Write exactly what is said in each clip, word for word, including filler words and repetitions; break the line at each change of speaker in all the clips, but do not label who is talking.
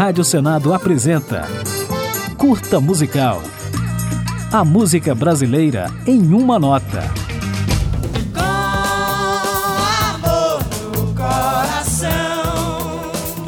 Rádio Senado apresenta Curta Musical. A música brasileira em uma nota.
Com amor no coração,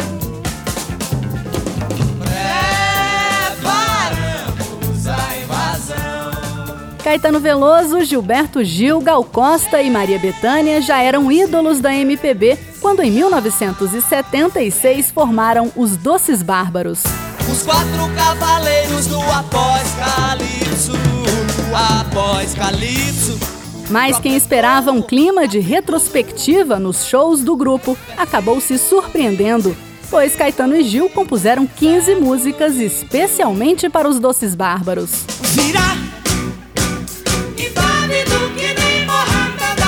preparamos a invasão.
Caetano Veloso, Gilberto Gil, Gal Costa e Maria Bethânia já eram ídolos da M P B quando em mil novecentos e setenta e seis formaram os Doces Bárbaros.
Os quatro cavaleiros do após-calipso, após-calipso.
Mas quem esperava um clima de retrospectiva nos shows do grupo acabou se surpreendendo, pois Caetano e Gil compuseram quinze músicas especialmente para os Doces Bárbaros.
Vira, inválido que nem Mohamed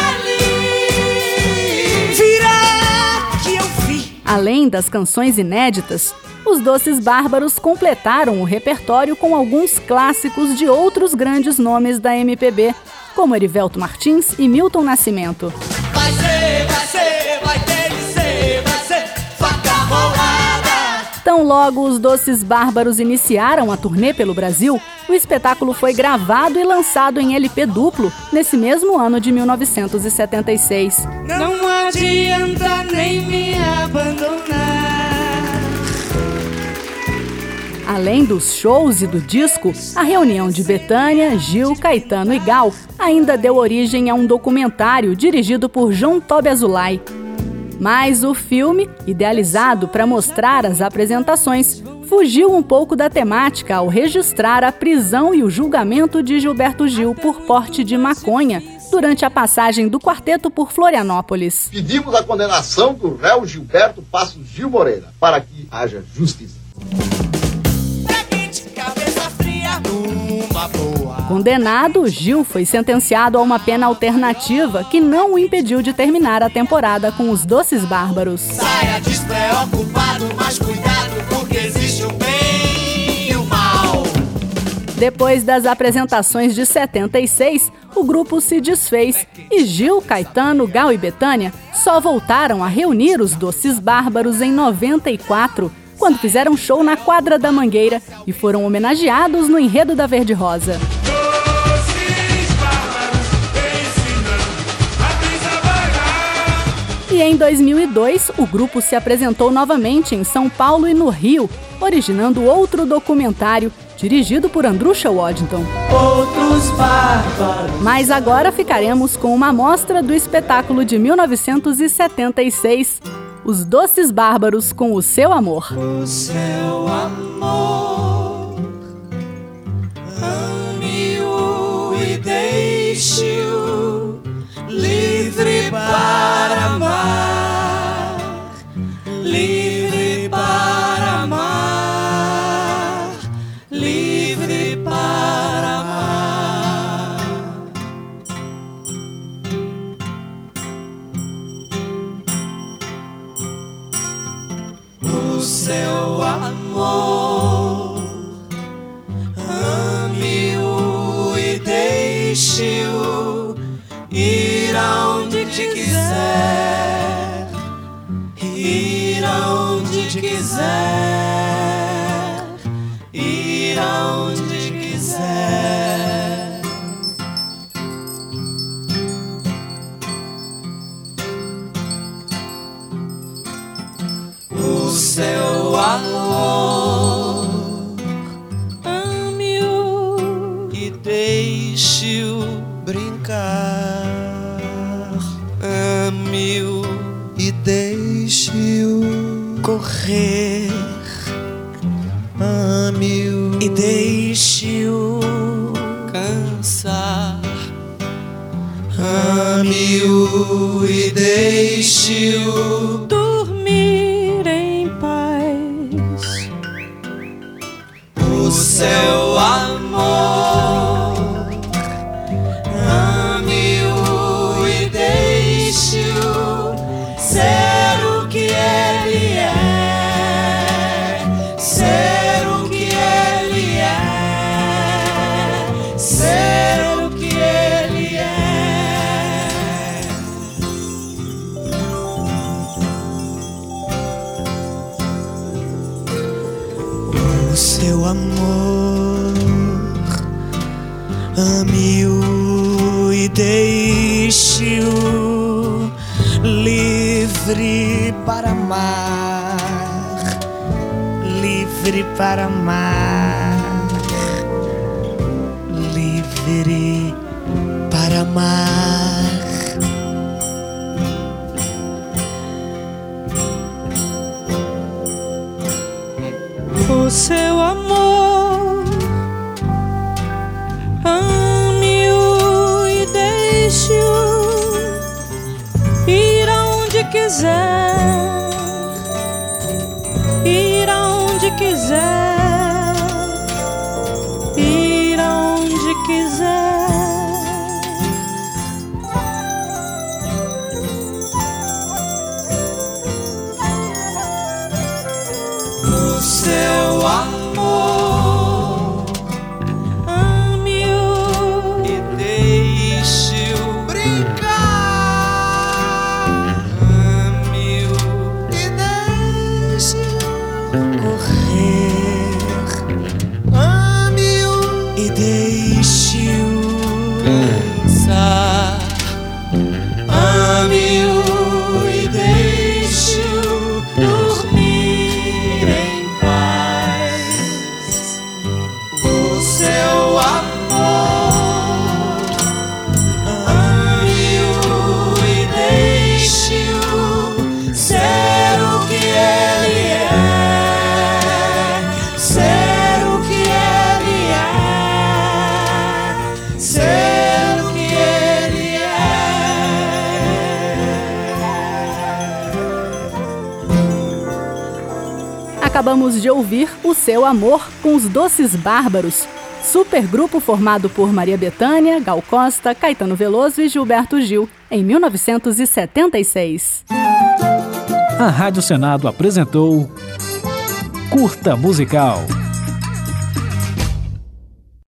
Ali. Vira, que eu vi.
Além das canções inéditas, os Doces Bárbaros completaram o repertório com alguns clássicos de outros grandes nomes da M P B, como Erivelto Martins e Milton Nascimento.
Vai ser, vai ser, vai ter de ser, vai ser faca rolada.
Tão logo os Doces Bárbaros iniciaram a turnê pelo Brasil, o espetáculo foi gravado e lançado em L P duplo nesse mesmo ano de mil novecentos e setenta e seis.
Não adianta nem me abandonar.
Além dos shows e do disco, a reunião de Bethânia, Gil, Caetano e Gal ainda deu origem a um documentário dirigido por João Tobi Azulay. Mas o filme, idealizado para mostrar as apresentações, fugiu um pouco da temática ao registrar a prisão e o julgamento de Gilberto Gil por porte de maconha durante a passagem do quarteto por Florianópolis.
Pedimos a condenação do réu Gilberto Passos Gil Moreira para que haja justiça.
Condenado, Gil foi sentenciado a uma pena alternativa que não o impediu de terminar a temporada com os Doces Bárbaros.
Saia despreocupado, mas cuidado porque existe o bem e o mal.
Depois das apresentações de setenta e seis, o grupo se desfez e Gil, Caetano, Gal e Bethânia só voltaram a reunir os Doces Bárbaros em noventa e quatro, quando fizeram show na Quadra da Mangueira e foram homenageados no Enredo da Verde Rosa. E em dois mil e dois, o grupo se apresentou novamente em São Paulo e no Rio, originando outro documentário dirigido por Andrusha Waddington.
Outros bárbaros.
Mas agora ficaremos com uma amostra do espetáculo de mil novecentos e setenta e seis, Os Doces Bárbaros com o Seu Amor.
O seu amor, ame-o e deixe-o livre para amar, livre para amar, livre para amar. O seu amor, ame-o e deixe-o ir aonde te quiser, ir aonde te quiser, ir aonde quiser. O seu amor, ame-o e deixe-o brincar, ame-o e deixe-o correr, ame-o e deixe-o cansar, ame-o e deixe-o dormir em paz. O seu amor, ame-o e deixe-o ser o que ele é, ser o que ele é, ser o que ele é.
amor, ame-o e deixe-o livre para amar, livre para amar, livre para amar. O seu amor, ame-o e deixe-o ir aonde quiser, ir aonde quiser, ir aonde quiser. O seu amor, ame-o e deixe-o brincar, ame-o e deixe-o correr, ame-o e deixe-o dançar, ame-o e deixe-o dormir em paz. O seu amor, ame-o e deixe-o ser o que ele é, ser o que ele é, ser o que ele é.
Acabamos de ouvir O Seu Amor com os Doces Bárbaros, supergrupo formado por Maria Bethânia, Gal Costa, Caetano Veloso e Gilberto Gil, em mil novecentos e setenta e seis.
A Rádio Senado apresentou Curta Musical.